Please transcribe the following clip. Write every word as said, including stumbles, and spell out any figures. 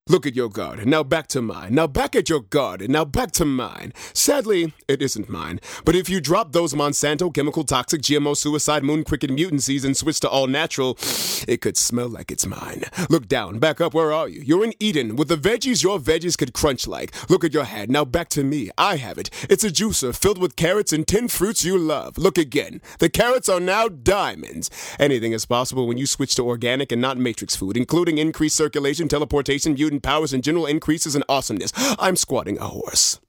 Look at your garden, now back to mine. Now back at your garden, now back to mine. Sadly, it isn't mine. But if you drop those Monsanto, chemical, toxic, G M O, suicide, moon, cricket, mutant seeds and switch to all natural, it could smell like it's mine. Look down, back up, where are you? You're in Eden, with the veggies your veggies could crunch like. Look at your hat, now back to me. I have it. It's a juicer filled with carrots and ten fruits you love. Look again. The carrots are now diamonds. Anything is possible when you switch to organic and not matrix food, including increased circulation, teleportation, mutant powers, and general increases in awesomeness. I'm squatting a horse.